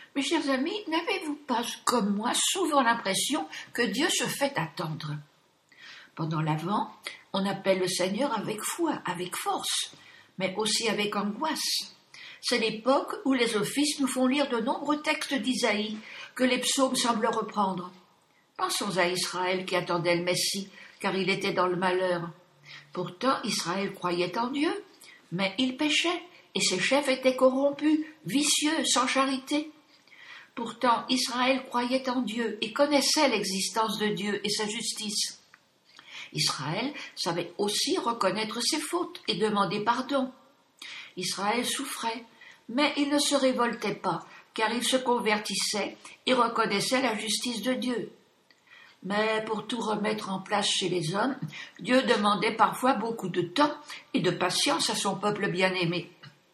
Mes chers amis, n'avez-vous pas, comme moi, souvent l'impression que Dieu se fait attendre? Pendant l'Avent, on appelle le Seigneur avec foi, avec force, mais aussi avec angoisse. C'est l'époque où les offices nous font lire de nombreux textes d'Isaïe que les psaumes semblent reprendre. Pensons à Israël qui attendait le Messie, car il était dans le malheur. Pourtant, Israël croyait en Dieu, mais il péchait, et ses chefs étaient corrompus, vicieux, sans charité. Pourtant, Israël croyait en Dieu et connaissait l'existence de Dieu et sa justice. Israël savait aussi reconnaître ses fautes et demander pardon. Israël souffrait, mais il ne se révoltait pas, car il se convertissait et reconnaissait la justice de Dieu. Mais pour tout remettre en place chez les hommes, Dieu demandait parfois beaucoup de temps et de patience à son peuple bien-aimé.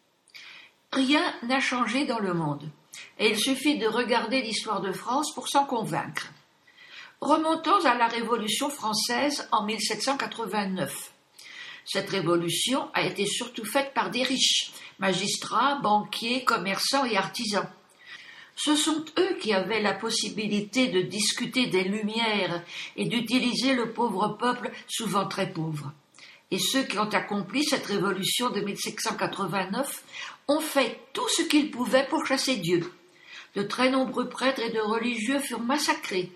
Rien n'a changé dans le monde. Et il suffit de regarder l'histoire de France pour s'en convaincre. Remontons à la Révolution française en 1789. Cette révolution a été surtout faite par des riches, magistrats, banquiers, commerçants et artisans. Ce sont eux qui avaient la possibilité de discuter des Lumières et d'utiliser le pauvre peuple, souvent très pauvre. Et ceux qui ont accompli cette révolution de 1789 ont fait tout ce qu'ils pouvaient pour chasser Dieu. De très nombreux prêtres et de religieux furent massacrés.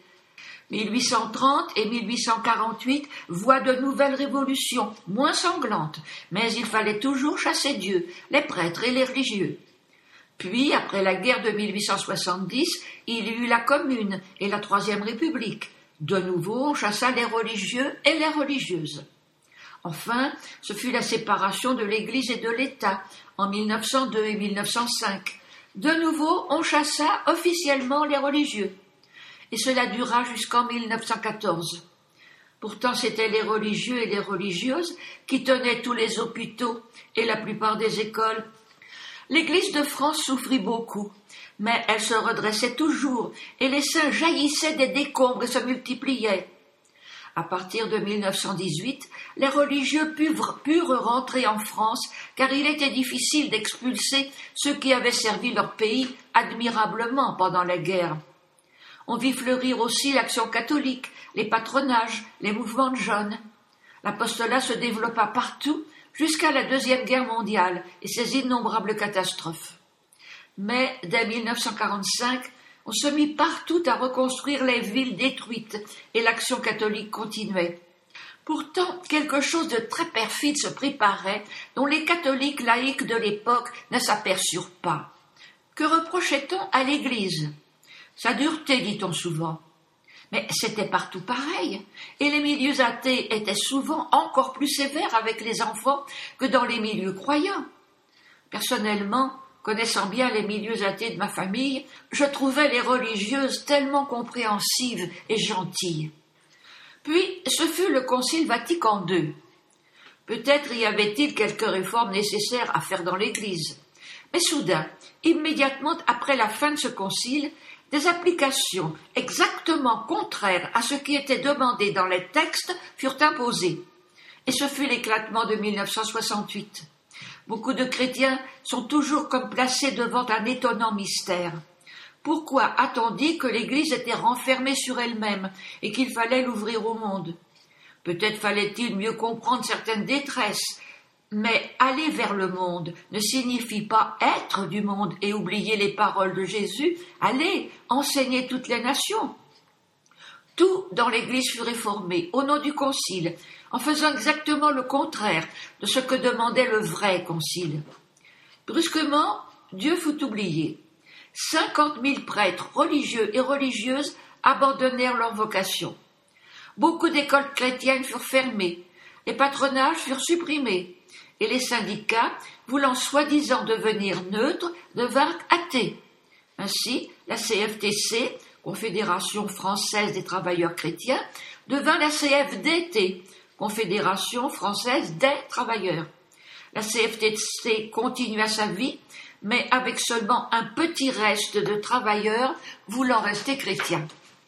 1830 et 1848 voient de nouvelles révolutions, moins sanglantes, mais il fallait toujours chasser Dieu, les prêtres et les religieux. Puis, après la guerre de 1870, il y eut la Commune et la Troisième République. De nouveau, on chassa les religieux et les religieuses. Enfin, ce fut la séparation de l'Église et de l'État en 1902 et 1905. De nouveau, on chassa officiellement les religieux. Et cela dura jusqu'en 1914. Pourtant, c'étaient les religieux et les religieuses qui tenaient tous les hôpitaux et la plupart des écoles. L'Église de France souffrit beaucoup, mais elle se redressait toujours et les saints jaillissaient des décombres et se multipliaient. À partir de 1918, les religieux purent rentrer en France car il était difficile d'expulser ceux qui avaient servi leur pays admirablement pendant la guerre. On vit fleurir aussi l'action catholique, les patronages, les mouvements de jeunes. L'apostolat se développa partout jusqu'à la Deuxième Guerre mondiale et ses innombrables catastrophes. Mais dès 1945, on se mit partout à reconstruire les villes détruites et l'action catholique continuait. Pourtant, quelque chose de très perfide se préparait dont les catholiques laïcs de l'époque ne s'aperçurent pas. Que reprochait-on à l'Église? Sa dureté, dit-on souvent. Mais c'était partout pareil, et les milieux athées étaient souvent encore plus sévères avec les enfants que dans les milieux croyants. Personnellement, connaissant bien les milieux athées de ma famille, je trouvais les religieuses tellement compréhensives et gentilles. Puis, ce fut le Concile Vatican II. Peut-être y avait-il quelques réformes nécessaires à faire dans l'Église. Mais soudain, immédiatement après la fin de ce concile, des applications exactement contraires à ce qui était demandé dans les textes furent imposées. Et ce fut l'éclatement de 1968. Beaucoup de chrétiens sont toujours comme placés devant un étonnant mystère. Pourquoi a-t-on dit que l'Église était renfermée sur elle-même et qu'il fallait l'ouvrir au monde? Peut-être fallait-il mieux comprendre certaines détresses, mais aller vers le monde ne signifie pas être du monde et oublier les paroles de Jésus, aller enseigner toutes les nations. Tout dans l'Église fut réformé au nom du Concile, en faisant exactement le contraire de ce que demandait le vrai Concile. Brusquement, Dieu fut oublié. 50 000 prêtres religieux et religieuses abandonnèrent leur vocation. Beaucoup d'écoles chrétiennes furent fermées, les patronages furent supprimés, et les syndicats, voulant soi-disant devenir neutres, devinrent athées. Ainsi, la CFTC, Confédération française des travailleurs chrétiens, devint la CFDT, Confédération française des travailleurs. La CFTC continua sa vie, mais avec seulement un petit reste de travailleurs voulant rester chrétiens.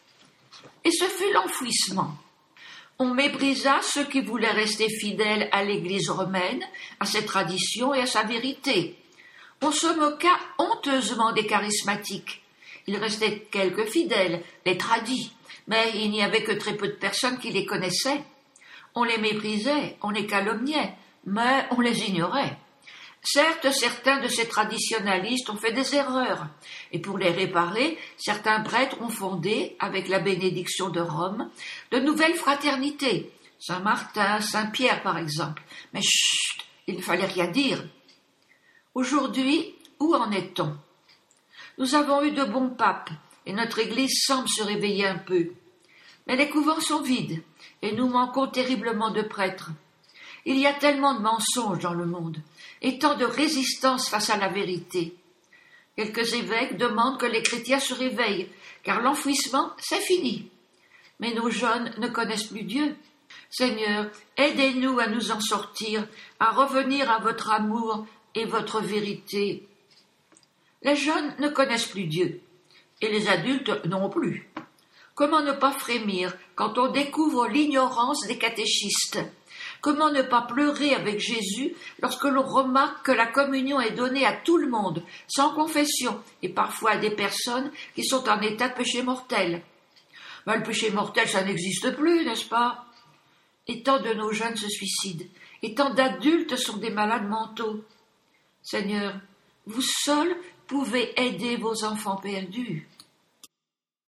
Et ce fut l'enfouissement. On méprisa ceux qui voulaient rester fidèles à l'Église romaine, à ses traditions et à sa vérité. On se moqua honteusement des charismatiques, Il restait quelques fidèles, les tradis, mais il n'y avait que très peu de personnes qui les connaissaient. On les méprisait, on les calomniait, mais on les ignorait. Certes, certains de ces traditionalistes ont fait des erreurs, et pour les réparer, certains prêtres ont fondé, avec la bénédiction de Rome, de nouvelles fraternités, Saint-Martin, Saint-Pierre par exemple. Mais chut, il ne fallait rien dire. Aujourd'hui, où en est-on? Nous avons eu de bons papes, et notre Église semble se réveiller un peu. Mais les couvents sont vides, et nous manquons terriblement de prêtres. Il y a tellement de mensonges dans le monde, et tant de résistance face à la vérité. Quelques évêques demandent que les chrétiens se réveillent, car l'enfouissement, c'est fini. Mais nos jeunes ne connaissent plus Dieu. Seigneur, aidez-nous à nous en sortir, à revenir à votre amour et votre vérité. Les jeunes ne connaissent plus Dieu, et les adultes non plus. Comment ne pas frémir quand on découvre l'ignorance des catéchistes? Comment ne pas pleurer avec Jésus lorsque l'on remarque que la communion est donnée à tout le monde, sans confession, et parfois à des personnes qui sont en état de péché mortel? Ben, le péché mortel, ça n'existe plus, n'est-ce pas? Et tant de nos jeunes se suicident, et tant d'adultes sont des malades mentaux. Seigneur, vous seuls pouvez aider vos enfants perdus.